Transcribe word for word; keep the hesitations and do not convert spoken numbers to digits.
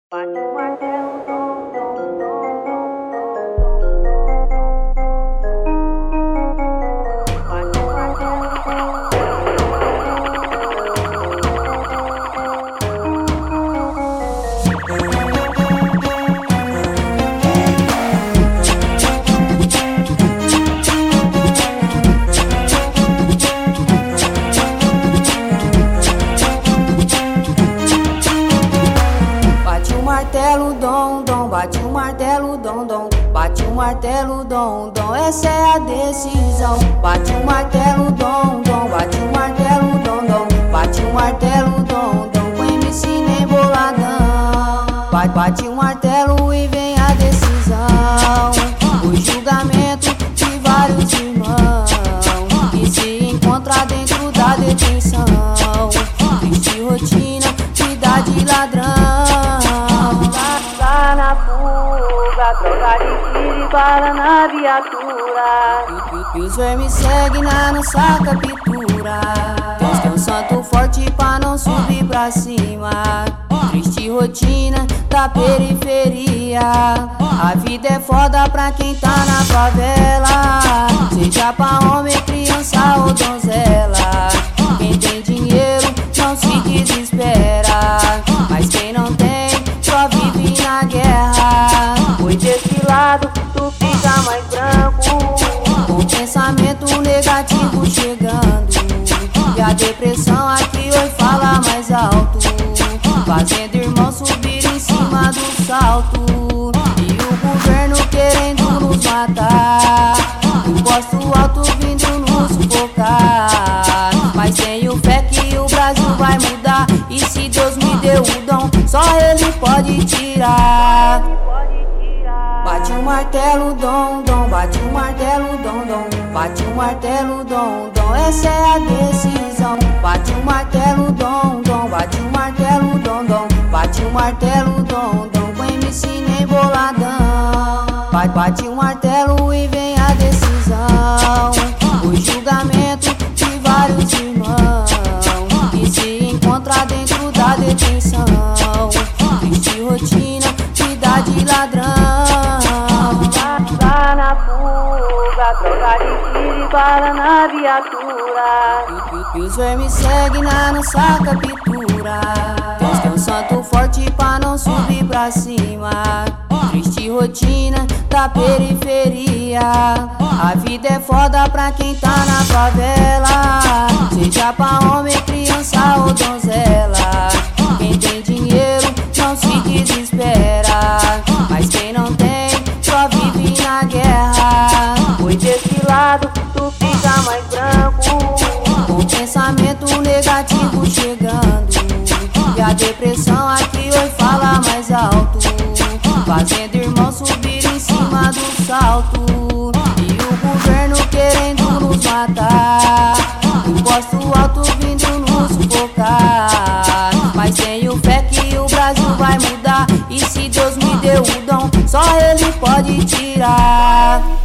Bate o martelo, dom, dom, dom, dom. Bate o martelo, dom, martelo, dom, dom, bate o martelo, dom, dom, bate o martelo, dom, dom, essa é a decisão. Bate o martelo, dom, dom, bate o martelo, dom, dom, bate o martelo, dom, dom, com M C nem boladão. Bate, bate o martelo e vem a decisão. O julgamento de vários irmãos que se encontra dentro da detenção. Triste rotina, vida de ladrão. na fuga, troca de tiro e bala na viatura. E, e, e os vermes seguem na nossa captura. Deus tem um santo forte pra não subir pra cima. Triste rotina da periferia. A vida é foda pra quem tá na favela. Seja pra homem, criança ou donzela. Quem tem dinheiro não se desespera, mas quem não tem só vive na guerra. Pois desse lado tu fica mais branco, com pensamento negativo chegando. E a depressão aqui hoje fala mais alto, fazendo irmão subir em cima do salto. E o governo querendo nos matar, imposto alto vindo nos sufocar. Mas tenho fé que o Brasil vai mudar, e se Deus me deu o dom, só Ele pode tirar. Bate o martelo, dom, dom, bate o martelo, dom, dom, bate o martelo, dom, dom, essa é a decisão. Bate o martelo, dom, dom, bate o martelo, dom, dom, bate o martelo, dom, dom, com M C nem boladão. Bate, bate o martelo e vem a decisão. O julgamento de vários irmãos que se encontra dentro da detenção. Triste rotina, vida de ladrão. Tá na fuga, troca de tiro e bala na viatura. E, e, e os vermes seguem na nossa captura. Deus tem um santo forte pra não subir pra cima. Triste rotina da periferia. A vida é foda pra quem tá na favela. Seja pra homem, criança ou donzela. Quem tem dinheiro não se desespera, mas quem não tem só vive na guerra. Pois desse lado tu fica mais branco, com pensamento negativo chegando. E a depressão aqui hoje fala mais alto, fazendo irmão subir em cima do salto. E o governo querendo nos matar, imposto alto vindo nos sufocar. Mas tenho fé que o Brasil vai mudar, e se Deus me deu o dom, só Ele pode tirar.